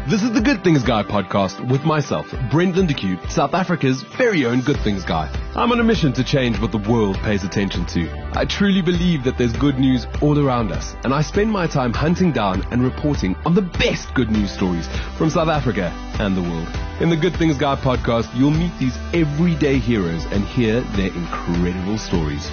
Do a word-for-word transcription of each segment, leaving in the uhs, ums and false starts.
This is the Good Things Guy podcast with myself, Brent Lindeque, South Africa's very own Good Things Guy. I'm on a mission to change what the world pays attention to. I truly believe that there's good news all around us, and I spend my time hunting down and reporting on the best good news stories from South Africa and the world. In the Good Things Guy podcast, you'll meet these everyday heroes and hear their incredible stories.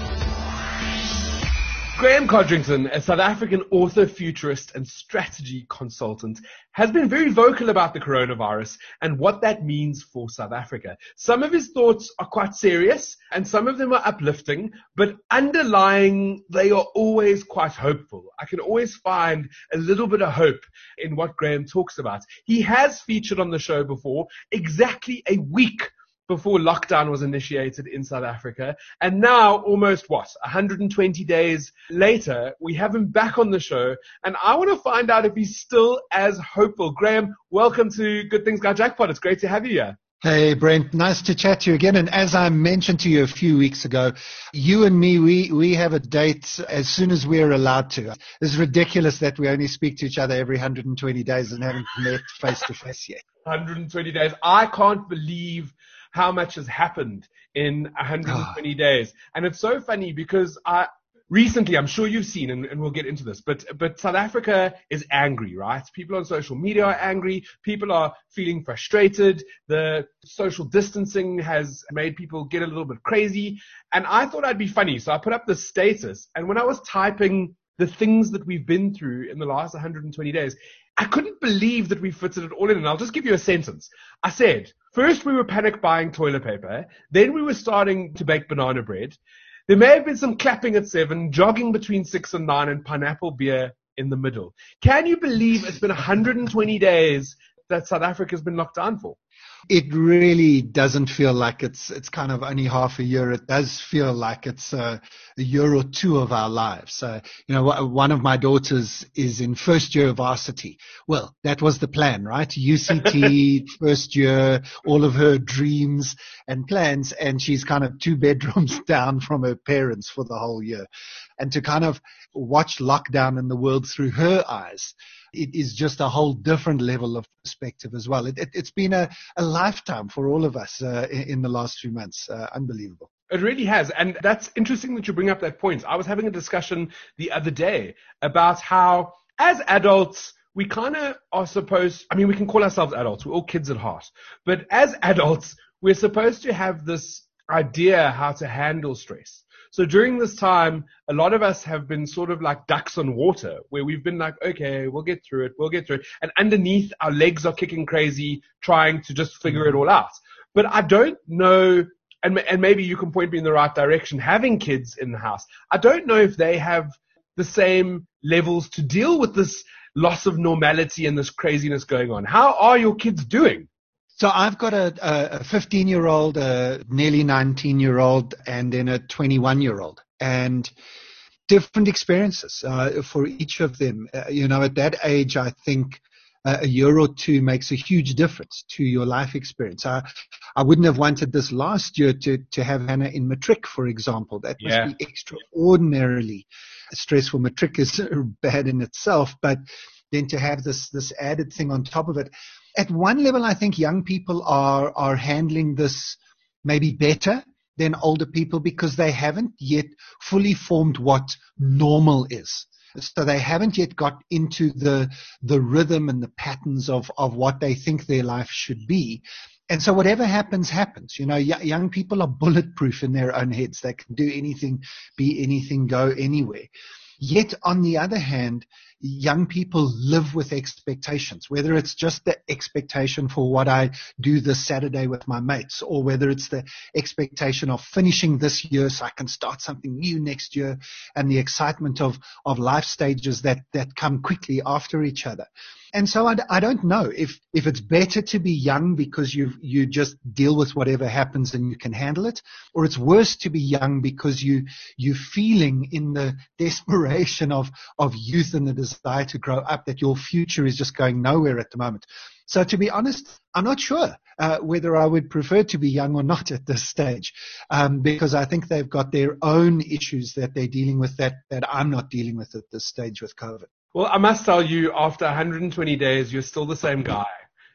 Graham Codrington, a South African author, futurist, and strategy consultant, has been very vocal about the coronavirus and what that means for South Africa. Some of his thoughts are quite serious and some of them are uplifting, but underlying, they are always quite hopeful. I can always find a little bit of hope in what Graham talks about. He has featured on the show before, exactly a week before lockdown was initiated in South Africa. And now, almost what, one hundred twenty days later, we have him back on the show. And I want to find out if he's still as hopeful. Graham, welcome to Good Things Guy Jackpot. It's great to have you here. Hey, Brent. Nice to chat to you again. And as I mentioned to you a few weeks ago, you and me, we, we have a date as soon as we're allowed to. It's ridiculous that we only speak to each other every one hundred twenty days and haven't met face to face yet. one hundred twenty days. I can't believe how much has happened in one hundred twenty oh. days. And it's so funny because I recently, I'm sure you've seen, and, and we'll get into this, but, but South Africa is angry, right? People on social media are angry. People are feeling frustrated. The social distancing has made people get a little bit crazy. And I thought I'd be funny. So I put up the status. And when I was typing the things that we've been through in the last one hundred twenty days, I couldn't believe that we fitted it all in. And I'll just give you a sentence. I said, first we were panic buying toilet paper. Then we were starting to bake banana bread. There may have been some clapping at seven, jogging between six and nine, and pineapple beer in the middle. Can you believe it's been one hundred twenty days that South Africa's been locked down for? It really doesn't feel like it's it's kind of only half a year. It does feel like it's a, a year or two of our lives. Uh, you know, one of my daughters is in first year of varsity. Well, that was the plan, right? U C T, first year, all of her dreams and plans, and she's kind of two bedrooms down from her parents for the whole year. And to kind of watch lockdown in the world through her eyes, it is just a whole different level of perspective as well. It, it, it's been a, a lifetime for all of us uh, in, in the last few months. Uh, unbelievable. It really has. And that's interesting that you bring up that point. I was having a discussion the other day about how as adults, we kind of are supposed, I mean, we can call ourselves adults. We're all kids at heart. But as adults, we're supposed to have this idea how to handle stress. So during this time, a lot of us have been sort of like ducks on water, where we've been like, okay, we'll get through it, we'll get through it. And underneath, our legs are kicking crazy, trying to just figure it all out. But I don't know, and, and maybe you can point me in the right direction, having kids in the house, I don't know if they have the same levels to deal with this loss of normality and this craziness going on. How are your kids doing? So I've got a, a fifteen-year-old, a nearly nineteen-year-old, and then a twenty-one-year-old, and different experiences uh, for each of them. Uh, you know, at that age, I think uh, a year or two makes a huge difference to your life experience. I, I wouldn't have wanted this last year to, to have Hannah in matric, for example. That must yeah. be extraordinarily stressful. Matric is bad in itself, but then to have this this added thing on top of it. At one level, I think young people are are handling this maybe better than older people because they haven't yet fully formed what normal is. So they haven't yet got into the the rhythm and the patterns of, of what they think their life should be. And so whatever happens, happens. You know, y- young people are bulletproof in their own heads. They can do anything, be anything, go anywhere. Yet, on the other hand, young people live with expectations, whether it's just the expectation for what I do this Saturday with my mates, or whether it's the expectation of finishing this year so I can start something new next year, and the excitement of, of life stages that, that come quickly after each other. And so I, I don't know if, if it's better to be young because you you just deal with whatever happens and you can handle it, or it's worse to be young because you, you're feeling in the desperation of, of youth and the desire to grow up that your future is just going nowhere at the moment. So to be honest, I'm not sure uh, whether I would prefer to be young or not at this stage, um, because I think they've got their own issues that they're dealing with that, that I'm not dealing with at this stage with COVID. Well, I must tell you, after one hundred twenty days, you're still the same guy.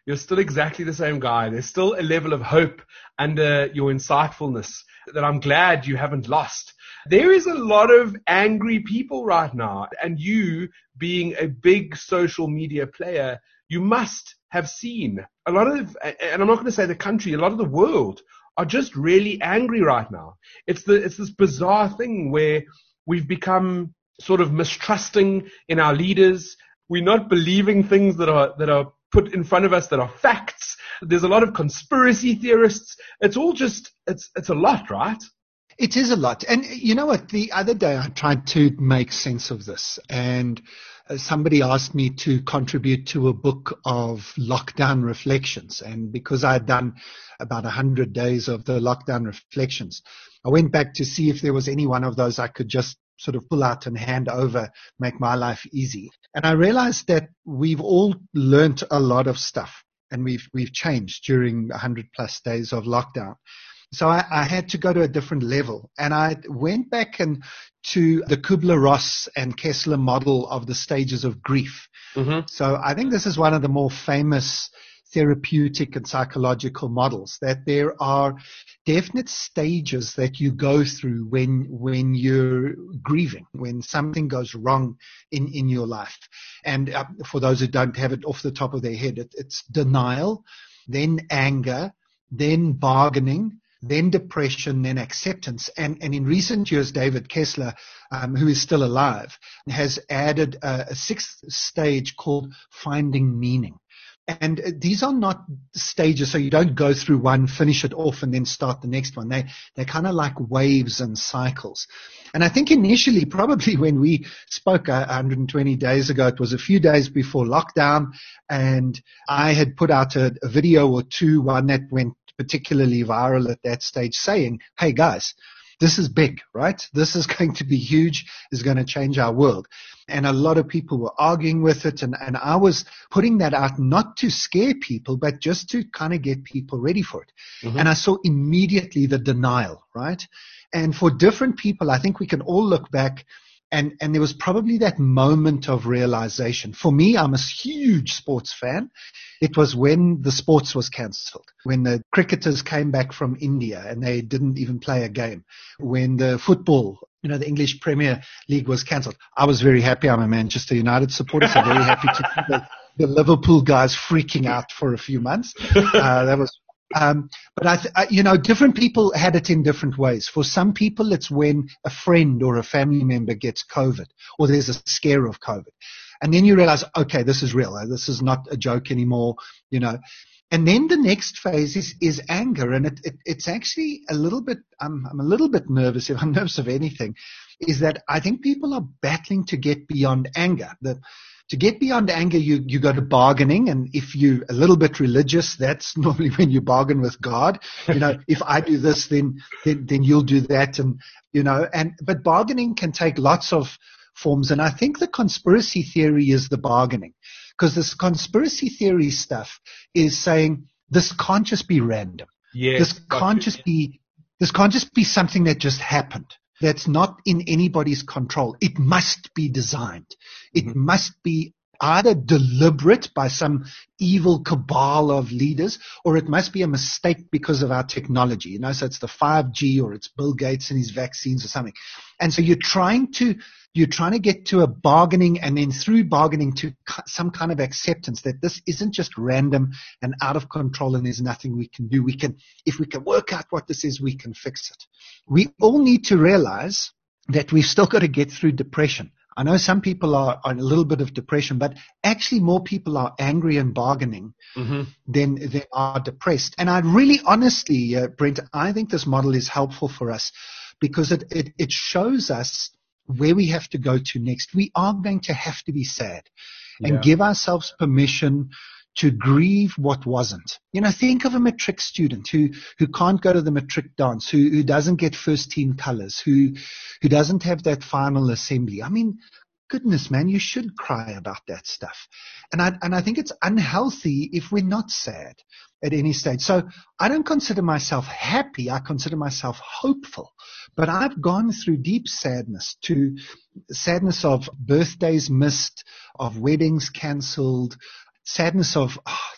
You're still exactly the same guy. There's still a level of hope under your insightfulness that I'm glad you haven't lost. There is a lot of angry people right now, and you being a big social media player, you must have seen a lot of, and I'm not going to say the country, a lot of the world are just really angry right now. It's the, it's this bizarre thing where we've become sort of mistrusting in our leaders. We're not believing things that are, that are put in front of us that are facts. There's a lot of conspiracy theorists. It's all just, it's, it's a lot, right? It is a lot. And you know what? The other day I tried to make sense of this, and somebody asked me to contribute to a book of lockdown reflections. And because I had done about one hundred days of the lockdown reflections, I went back to see if there was any one of those I could just sort of pull out and hand over, make my life easy. And I realized that we've all learned a lot of stuff, and we've we've changed during one hundred plus days of lockdown. So I, I had to go to a different level, and I went back and to the Kubler-Ross and Kessler model of the stages of grief. Mm-hmm. So I think this is one of the more famous therapeutic and psychological models, that there are definite stages that you go through when when you're grieving, when something goes wrong in, in your life. And uh, for those who don't have it off the top of their head, it, it's denial, then anger, then bargaining, then depression, then acceptance. And, and in recent years, David Kessler, um, who is still alive, has added a, a sixth stage called finding meaning. And these are not stages, so you don't go through one, finish it off, and then start the next one. They, they're kind of like waves and cycles. And I think initially, probably when we spoke one hundred twenty days ago, it was a few days before lockdown, and I had put out a, a video or two, one that went particularly viral at that stage, saying, hey guys, this is big, right? This is going to be huge. It's going to change our world. And a lot of people were arguing with it. And, and I was putting that out not to scare people, but just to kind of get people ready for it. Mm-hmm. And I saw immediately the denial, right? And for different people, I think we can all look back, and, and there was probably that moment of realization. For me, I'm a huge sports fan. It was when the sports was cancelled, when the cricketers came back from India and they didn't even play a game, when the football, you know, the English Premier League was cancelled. I was very happy. I'm a Manchester United supporter, so very happy to see the, the Liverpool guys freaking out for a few months. Uh, that was Um, but I, th- I, you know, different people had it in different ways. For some people, it's when a friend or a family member gets COVID, or there's a scare of COVID. And then you realize, okay, this is real. This is not a joke anymore, you know. And then the next phase is, is anger. And it, it, it's actually a little bit, I'm, I'm a little bit nervous, if I'm nervous of anything, is that I think people are battling to get beyond anger. The, To get beyond anger, you, you go to bargaining. And if you're a little bit religious, that's normally when you bargain with God. You know, if I do this, then, then, then you'll do that. And, you know, and, but bargaining can take lots of forms. And I think the conspiracy theory is the bargaining, because this conspiracy theory stuff is saying this can't just be random. Yes, this can't just be, this can't just be something that just happened. That's not in anybody's control. It must be designed. It mm-hmm. must be either deliberate by some evil cabal of leaders, or it must be a mistake because of our technology. You know, so it's the five G, or it's Bill Gates and his vaccines or something. And so you're trying to, you're trying to get to a bargaining, and then through bargaining to some kind of acceptance that this isn't just random and out of control and there's nothing we can do. We can, if we can work out what this is, we can fix it. We all need to realize that we've still got to get through depression. I know some people are on a little bit of depression, but actually more people are angry and bargaining mm-hmm. than they are depressed. And I really honestly, uh, Brent, I think this model is helpful for us because it, it, it shows us where we have to go to next. We are going to have to be sad and yeah. give ourselves permission to grieve what wasn't. You know, think of a matric student who, who can't go to the matric dance, who, who doesn't get first team colors, who, who doesn't have that final assembly. I mean, goodness, man, you should cry about that stuff. And I, and I think it's unhealthy if we're not sad at any stage. So I don't consider myself happy. I consider myself hopeful. But I've gone through deep sadness, to sadness of birthdays missed, of weddings canceled, sadness of oh,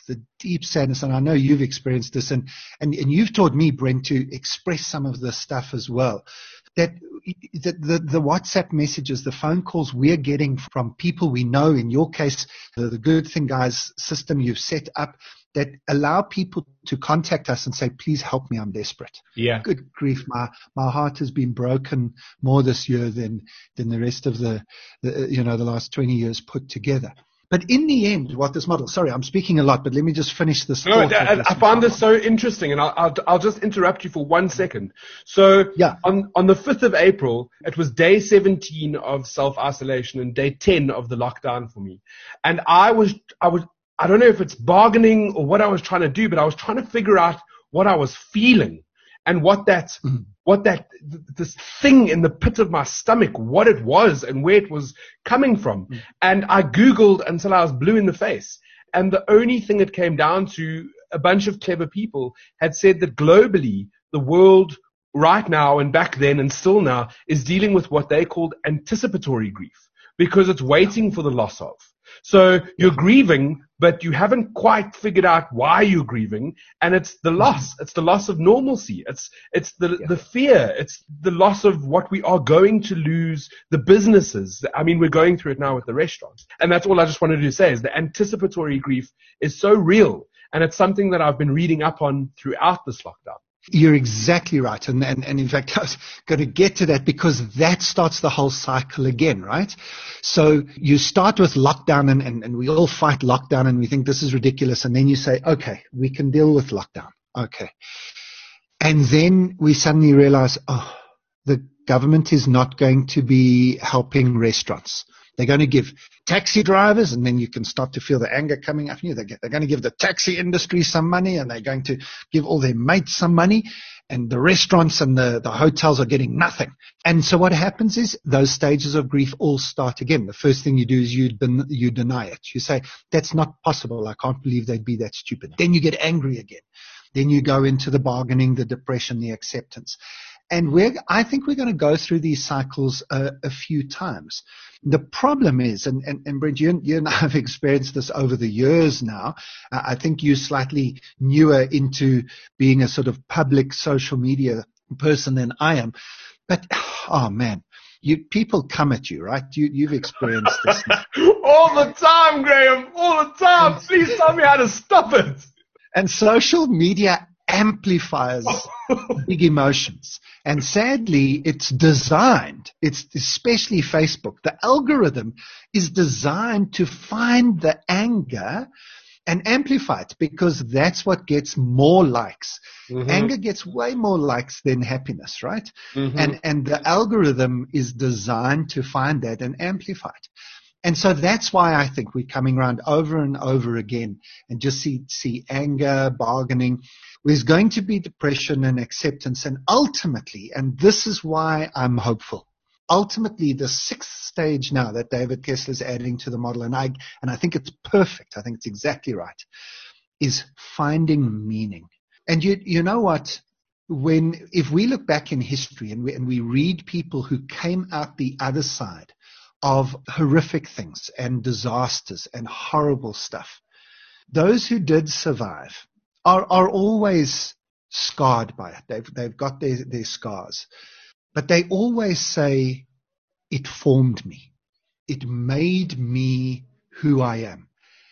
the deep sadness, and I know you've experienced this, and, and, and you've taught me, Brent, to express some of this stuff as well. That the, the, the WhatsApp messages, the phone calls we're getting from people we know, in your case, the, the Good Thing Guys system you've set up that allow people to contact us and say, please help me, I'm desperate. Yeah. Good grief, my, my heart has been broken more this year than, than the rest of the, the, you know, the last twenty years put together. But in the end, what this model, sorry, I'm speaking a lot, but let me just finish this. No, I, I found this so interesting, and I'll, I'll, I'll just interrupt you for one second. So yeah. on, on the fifth of April, it was day seventeen of self-isolation and day ten of the lockdown for me. And I was, I was, I don't know if it's bargaining or what I was trying to do, but I was trying to figure out what I was feeling and what that, mm. what that, this thing in the pit of my stomach, what it was and where it was coming from. Mm. And I Googled until I was blue in the face. And the only thing it came down to, a bunch of clever people had said that globally, the world right now and back then and still now is dealing with what they called anticipatory grief, because it's waiting for the loss of. So you're grieving, but you haven't quite figured out why you're grieving, and it's the loss. It's the loss of normalcy. It's it's the yeah. the fear. It's the loss of what we are going to lose, the businesses. I mean, we're going through it now with the restaurants. And that's all I just wanted to say, is the anticipatory grief is so real, and it's something that I've been reading up on throughout this lockdown. You're exactly right. And, and, and in fact, I was going to get to that, because that starts the whole cycle again, right? So you start with lockdown, and, and, and we all fight lockdown, and we think this is ridiculous. And then you say, okay, we can deal with lockdown. Okay. And then we suddenly realize, oh, the government is not going to be helping restaurants. They're going to give taxi drivers, and then you can start to feel the anger coming up in you. They're going to give the taxi industry some money, and they're going to give all their mates some money, and the restaurants and the, the hotels are getting nothing. And so what happens is those stages of grief all start again. The first thing you do is you, den- you deny it. You say, that's not possible. I can't believe they'd be that stupid. Then you get angry again. Then you go into the bargaining, the depression, the acceptance. And we're, I think we're going to go through these cycles uh, a few times. The problem is, and, and, and Brent, you, you and I have experienced this over the years now. Uh, I think you're slightly newer into being a sort of public social media person than I am. But, oh man, you, people come at you, right? You, you've experienced this now. All the time, Graham, all the time. Please tell me how to stop it. And social media amplifies big emotions. And sadly, it's designed, it's especially Facebook, the algorithm is designed to find the anger and amplify it, because that's what gets more likes. Mm-hmm. Anger gets way more likes than happiness, right? Mm-hmm. And, and the algorithm is designed to find that and amplify it. And so that's why I think we're coming around over and over again and just see, see anger, bargaining. There's going to be depression and acceptance. And ultimately, and this is why I'm hopeful, ultimately the sixth stage now that David Kessler's adding to the model, and I, and I think it's perfect, I think it's exactly right, is finding meaning. And you, you know what? When, if we look back in history and we, and we read people who came out the other side of horrific things and disasters and horrible stuff, those who did survive are, are always scarred by it. They've, they've got their, their scars, but they always say, it formed me. It made me who I am.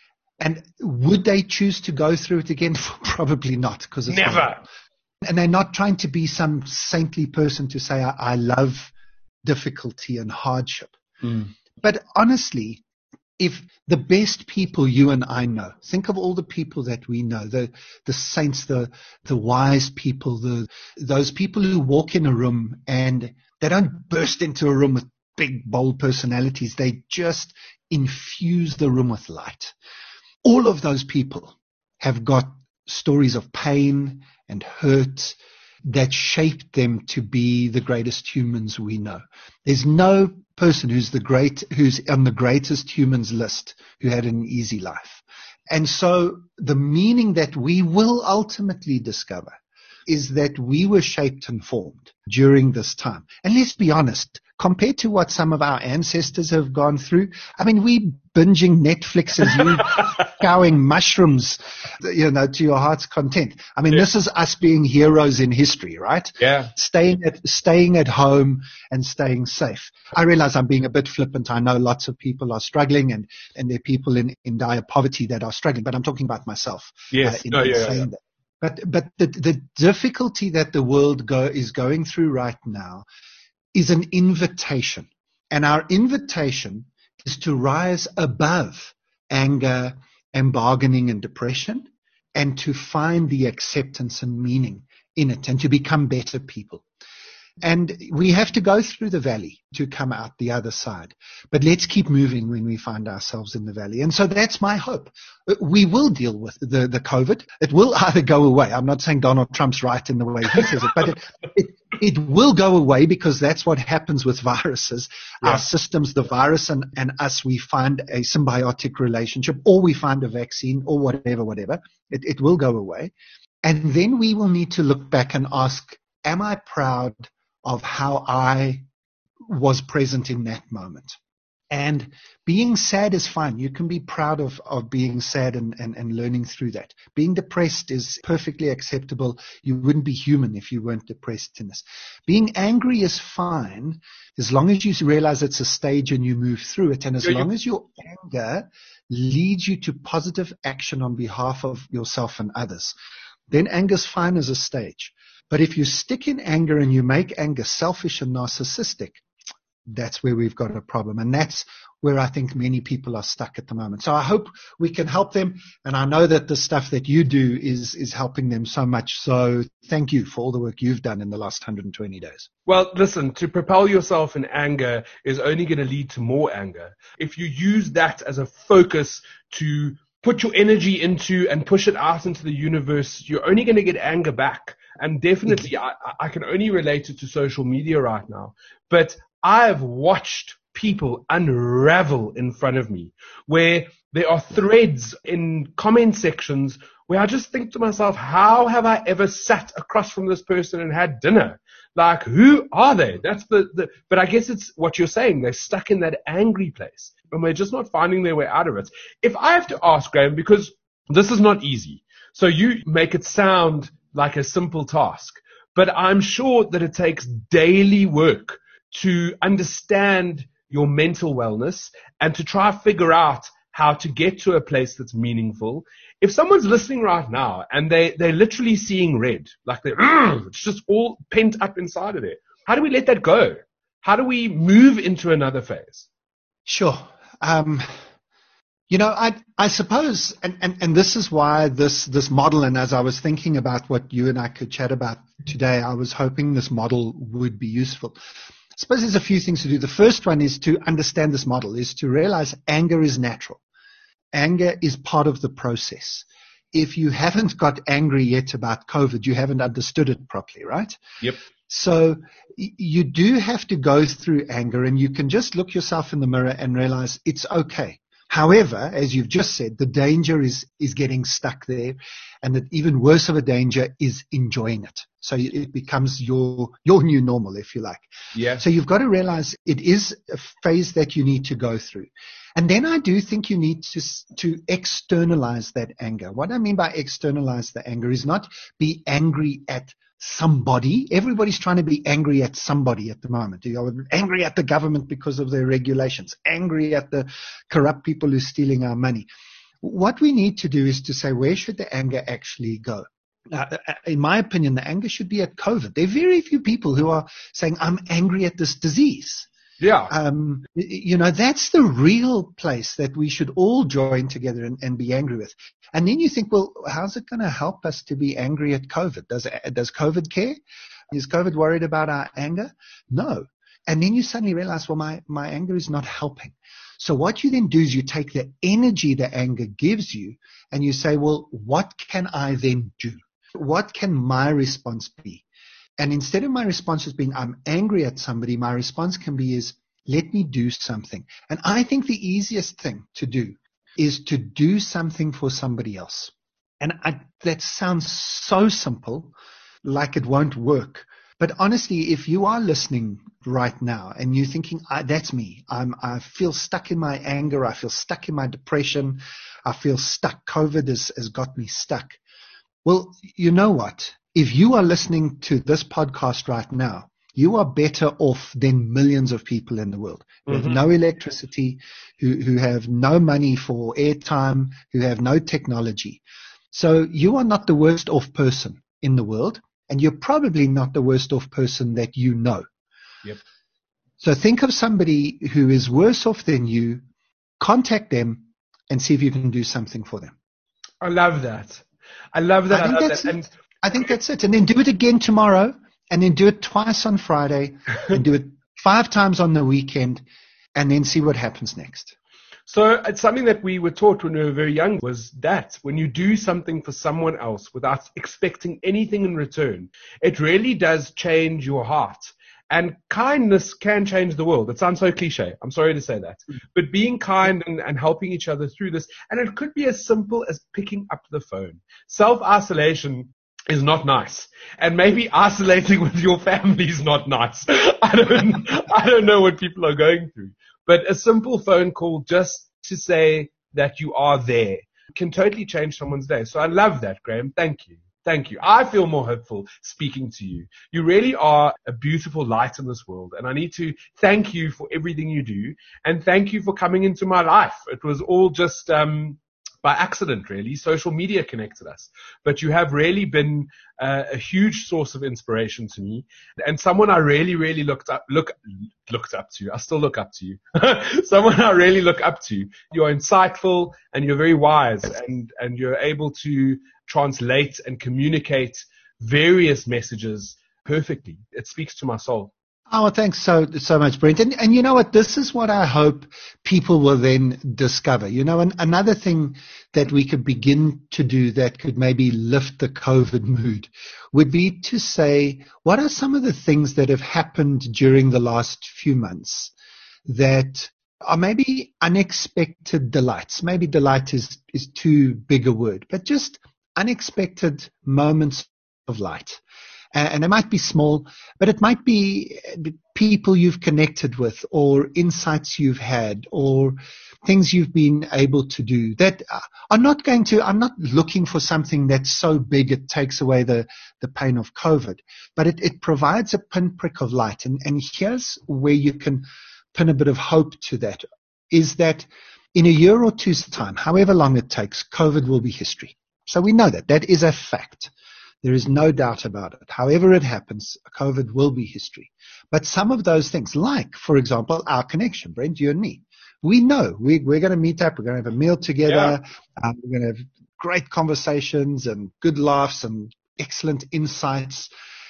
And would they choose to go through it again? Probably not, because it's never. Horrible. And they're not trying to be some saintly person to say, I, I love difficulty and hardship. Mm. But honestly, if the best people you and I know, think of all the people that we know, the, the saints, the, the wise people, the, those people who walk in a room and they don't burst into a room with big, bold personalities. They just infuse the room with light. All of those people have got stories of pain and hurt that shaped them to be the greatest humans we know. There's no person who's the great, who's on the greatest humans list who had an easy life. And so the meaning that we will ultimately discover is that we were shaped and formed during this time. And let's be honest, compared to what some of our ancestors have gone through, I mean, we binging Netflix as you cowing mushrooms, you know, to your heart's content. I mean, yeah. This is us being heroes in history, right? Yeah. Staying at, staying at home and staying safe. I realize I'm being a bit flippant. I know lots of people are struggling and, and there are people in, in dire poverty that are struggling, but I'm talking about myself. Yes. Uh, in, oh, in yeah, saying yeah. that. But, but the, the difficulty that the world go, is going through right now is an invitation. And our invitation is to rise above anger and bargaining and depression and to find the acceptance and meaning in it and to become better people. And we have to go through the valley to come out the other side. But let's keep moving when we find ourselves in the valley. And so that's my hope. We will deal with the, the COVID. It will either go away. I'm not saying Donald Trump's right in the way he says it, but it, it, it will go away because that's what happens with viruses. Yeah. Our systems, the virus and, and us, we find a symbiotic relationship or we find a vaccine or whatever, whatever. It, it will go away. And then we will need to look back and ask, am I proud of how I was present in that moment? And being sad is fine. You can be proud of, of being sad and, and, and learning through that. Being depressed is perfectly acceptable. You wouldn't be human if you weren't depressed in this. Being angry is fine as long as you realize it's a stage and you move through it. And as long as your anger leads you to positive action on behalf of yourself and others, then anger's fine as a stage. But if you stick in anger and you make anger selfish and narcissistic, that's where we've got a problem. And that's where I think many people are stuck at the moment. So I hope we can help them. And I know that the stuff that you do is, is helping them so much. So thank you for all the work you've done in the last one hundred twenty days. Well, listen, to propel yourself in anger is only going to lead to more anger. If you use that as a focus to put your energy into and push it out into the universe, you're only going to get anger back. And definitely, I, I can only relate it to social media right now. But I've watched people unravel in front of me where there are threads in comment sections where I just think to myself, how have I ever sat across from this person and had dinner? Like, who are they? That's the, the, but I guess it's what you're saying. They're stuck in that angry place and they're just not finding their way out of it. If I have to ask, Graham, because this is not easy. So you make it sound like a simple task, but I'm sure that it takes daily work to understand your mental wellness and to try to figure out how to get to a place that's meaningful. If someone's listening right now and they, they're literally seeing red, like they're, it's just all pent up inside of it, how do we let that go? How do we move into another phase? Sure. Um, You know, I I suppose, and, and, and this is why this, this model, and as I was thinking about what you and I could chat about today, I was hoping this model would be useful. I suppose there's a few things to do. The first one is to understand this model, is to realize anger is natural. Anger is part of the process. If you haven't got angry yet about COVID, you haven't understood it properly, right? Yep. So you do have to go through anger, and you can just look yourself in the mirror and realize it's okay. However, as you've just said, the danger is, is getting stuck there, and that even worse of a danger is enjoying it. So it becomes your, your new normal, if you like. Yeah. So you've got to realize it is a phase that you need to go through. And then I do think you need to, to externalize that anger. What I mean by externalize the anger is not be angry at somebody. Everybody's trying to be angry at somebody at the moment. You know, angry at the government because of their regulations, angry at the corrupt people who are stealing our money. What we need to do is to say, where should the anger actually go? Uh, in my opinion, the anger should be at COVID. There are very few people who are saying, I'm angry at this disease. Yeah. Um, you know, that's the real place that we should all join together and, and be angry with. And then you think, well, how's it going to help us to be angry at COVID? Does, does COVID care? Is COVID worried about our anger? No. And then you suddenly realize, well, my, my anger is not helping. So what you then do is you take the energy the anger gives you and you say, well, what can I then do? What can my response be? And instead of my response as being, I'm angry at somebody, my response can be is, let me do something. And I think the easiest thing to do is to do something for somebody else. And I, that sounds so simple, like it won't work. But honestly, if you are listening right now and you're thinking, I, that's me, I'm, I feel stuck in my anger, I feel stuck in my depression, I feel stuck, COVID has, has got me stuck. Well, you know what? If you are listening to this podcast right now, you are better off than millions of people in the world who have mm-hmm. no electricity, who, who have no money for airtime, who have no technology. So you are not the worst off person in the world. And you're probably not the worst off person that you know. Yep. So think of somebody who is worse off than you, contact them and see if you can do something for them. I love that. I love that. I think I love that's that. it. And I think that's it. And then do it again tomorrow, and then do it twice on Friday, and do it five times on the weekend, and then see what happens next. So it's something that we were taught when we were very young was that when you do something for someone else without expecting anything in return, it really does change your heart. And kindness can change the world. It sounds so cliche. I'm sorry to say that. But being kind and, and helping each other through this, and it could be as simple as picking up the phone. Self-isolation is not nice. And maybe isolating with your family is not nice. I don't, I don't know what people are going through. But a simple phone call just to say that you are there can totally change someone's day. So I love that, Graham. Thank you. Thank you. I feel more hopeful speaking to you. You really are a beautiful light in this world. And I need to thank you for everything you do. And thank you for coming into my life. It was all just um, by accident, really. Social media connected us. But you have really been uh, a huge source of inspiration to me, and someone I really, really looked up, look, looked up to. I still look up to you. Someone I really look up to. You're insightful and you're very wise, and, and you're able to translate and communicate various messages perfectly. It speaks to my soul. Oh, thanks so so much, Brent. And, and you know what? This is what I hope people will then discover. You know, and another thing that we could begin to do that could maybe lift the COVID mood would be to say, what are some of the things that have happened during the last few months that are maybe unexpected delights? Maybe delight is, is too big a word, but just unexpected moments of light. And it might be small, but it might be people you've connected with, or insights you've had, or things you've been able to do that are not going to, I'm not looking for something that's so big it takes away the, the pain of COVID, but it, it provides a pinprick of light. And, and here's where you can pin a bit of hope to that, is that in a year or two's time, however long it takes, COVID will be history. So we know that. That is a fact. There is no doubt about it. However it happens, COVID will be history. But some of those things, like, for example, our connection, Brent, you and me, we know we, we're going to meet up. We're going to have a meal together. Yeah. Um, we're going to have great conversations and good laughs and excellent insights.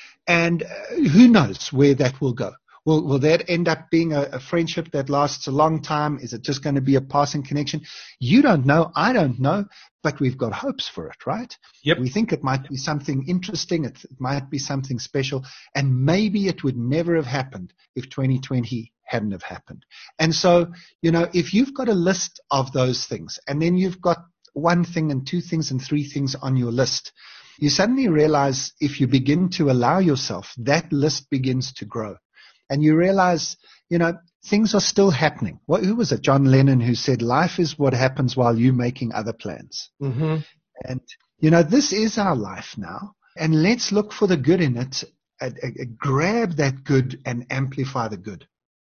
And uh, who knows where that will go. Will, will that end up being a, a friendship that lasts a long time? Is it just going to be a passing connection? You don't know. I don't know. But we've got hopes for it, right? Yep. We think it might be something interesting. It, it might be something special. And maybe it would never have happened if twenty twenty hadn't have happened. And so, you know, if you've got a list of those things, and then you've got one thing and two things and three things on your list, you suddenly realize if you begin to allow yourself, that list begins to grow. And you realize, you know, things are still happening. What, who was it? John Lennon, who said, life is what happens while you're making other plans. Mm-hmm. And, you know, this is our life now. And let's look for the good in it. Uh, uh, grab that good and amplify the good.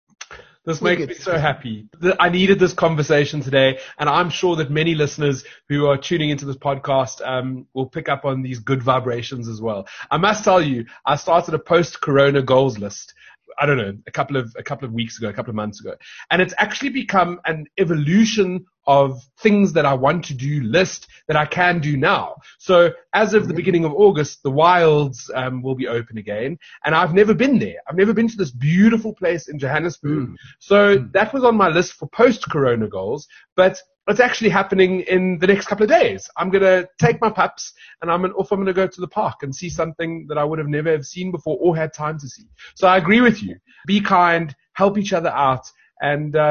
This makes me so happy. I needed this conversation today, and I'm sure that many listeners who are tuning into this podcast um, will pick up on these good vibrations as well. I must tell you, I started a post-corona goals list. I don't know, a couple of, a couple of weeks ago, a couple of months ago. And it's actually become an evolution of things that I want to do list that I can do now. So as of the beginning of August, the wilds um, will be open again. And I've never been there. I've never been to this beautiful place in Johannesburg. Mm. So mm. that was on my list for post-corona goals, but it's actually happening in the next couple of days. I'm going to take my pups and I'm off. I'm going to go to the park and see something that I would have never have seen before or had time to see. So I agree with you. Be kind, help each other out. And, um,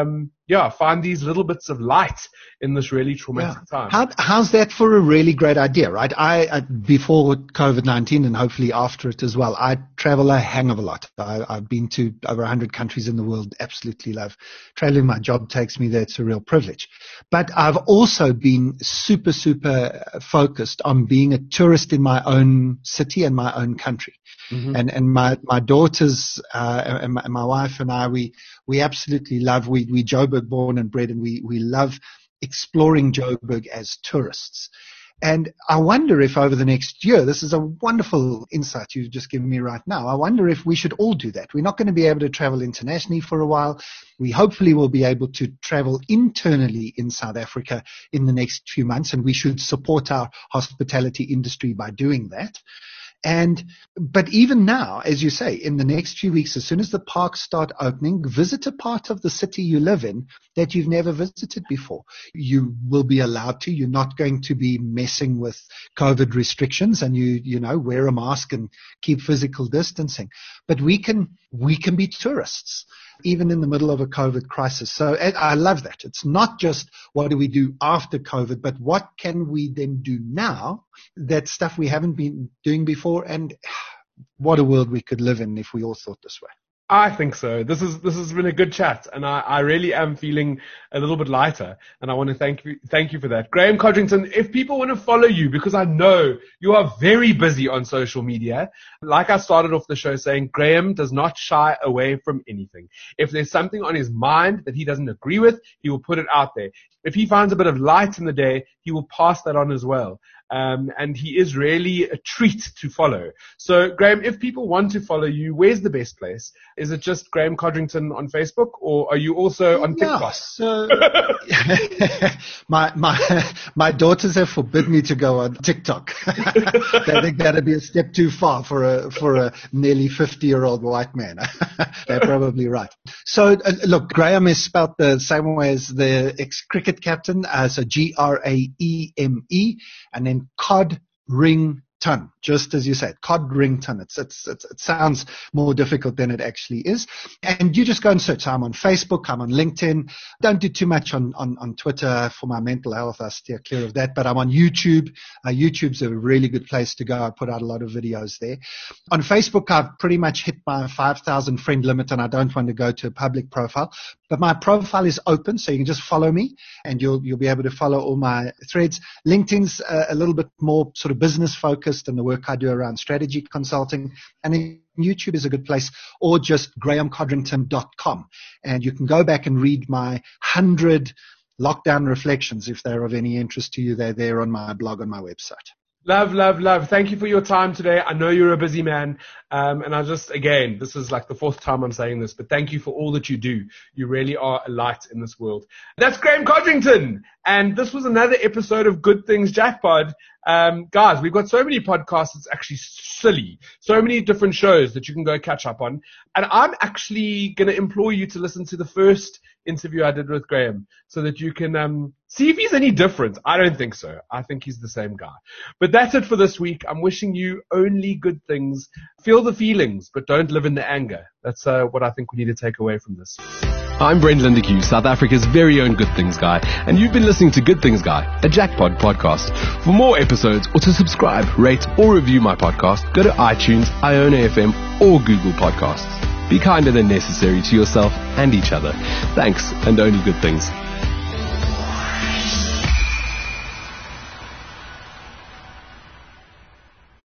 yeah, find these little bits of light in this really traumatic yeah. time. How, how's that for a really great idea, right? I, I before COVID nineteen and hopefully after it as well, I travel a hang of a lot. I, I've been to over one hundred countries in the world. Absolutely love traveling. My job takes me there. It's a real privilege. But I've also been super, super focused on being a tourist in my own city and my own country. Mm-hmm. And and my my daughters uh, and, my, and my wife and I, we we absolutely love. We we Joburg born and bred, and we we love exploring Joburg as tourists. And I wonder if over the next year, this is a wonderful insight you've just given me right now. I wonder if we should all do that. We're not going to be able to travel internationally for a while. We hopefully will be able to travel internally in South Africa in the next few months, and we should support our hospitality industry by doing that. And, but even now, as you say, in the next few weeks, as soon as the parks start opening, visit a part of the city you live in that you've never visited before. You will be allowed to. You're not going to be messing with COVID restrictions, and you, you know, wear a mask and keep physical distancing. But we can, we can be tourists, even in the middle of a COVID crisis. So I love that. It's not just what do we do after COVID, but what can we then do now? That stuff we haven't been doing before, and what a world we could live in if we all thought this way. I think so. This is this has been a good chat, and I, I really am feeling a little bit lighter, and I want to thank you thank you for that. Graham Codrington, if people want to follow you, because I know you are very busy on social media, like I started off the show saying, Graham does not shy away from anything. If there's something on his mind that he doesn't agree with, he will put it out there. If he finds a bit of light in the day, he will pass that on as well. Um, and he is really a treat to follow. So, Graham, if people want to follow you, where's the best place? Is it just Graham Codrington on Facebook, or are you also on TikTok? Yeah, so my my my daughters have forbidden me to go on TikTok. They think that'd be a step too far for a for a nearly fifty-year-old white man. They're probably right. So, uh, look, Graham is spelled the same way as the ex-cricket captain, uh, so G R A E M E, and then Codrington, just as you said, Codrington. It's, it's, it's, it sounds more difficult than it actually is. And you just go and search. I'm on Facebook. I'm on LinkedIn. Don't do too much on, on, on Twitter for my mental health. I steer clear of that. But I'm on YouTube. Uh, YouTube's a really good place to go. I put out a lot of videos there. On Facebook, I've pretty much hit my five thousand friend limit, and I don't want to go to a public profile. But my profile is open, so you can just follow me, and you'll you'll be able to follow all my threads. LinkedIn's uh, a little bit more sort of business focused, and the work I do around strategy consulting. And then YouTube is a good place, or just graham codrington dot com, and you can go back and read my hundred lockdown reflections if they're of any interest to you. They're there on my blog on my website. Love, love, love. Thank you for your time today. I know you're a busy man. Um, and I just, again, this is like the fourth time I'm saying this, but thank you for all that you do. You really are a light in this world. That's Graham Codrington. And this was another episode of Good Things Jackpot. Um, guys, we've got so many podcasts. It's actually silly. So many different shows that you can go catch up on. And I'm actually going to implore you to listen to the first interview I did with Graham so that you can um, see if he's any different. I don't think so. I think he's the same guy. But that's it for this week. I'm wishing you only good things. Feel the feelings, but don't live in the anger. That's uh, what I think we need to take away from this. I'm Brent Lindeque, South Africa's very own Good Things Guy, and you've been listening to Good Things Guy, a Jackpot podcast. For more episodes or to subscribe, rate, or review my podcast, go to iTunes, Iona F M, or Google Podcasts. Be kinder than necessary to yourself and each other. Thanks, and only good things.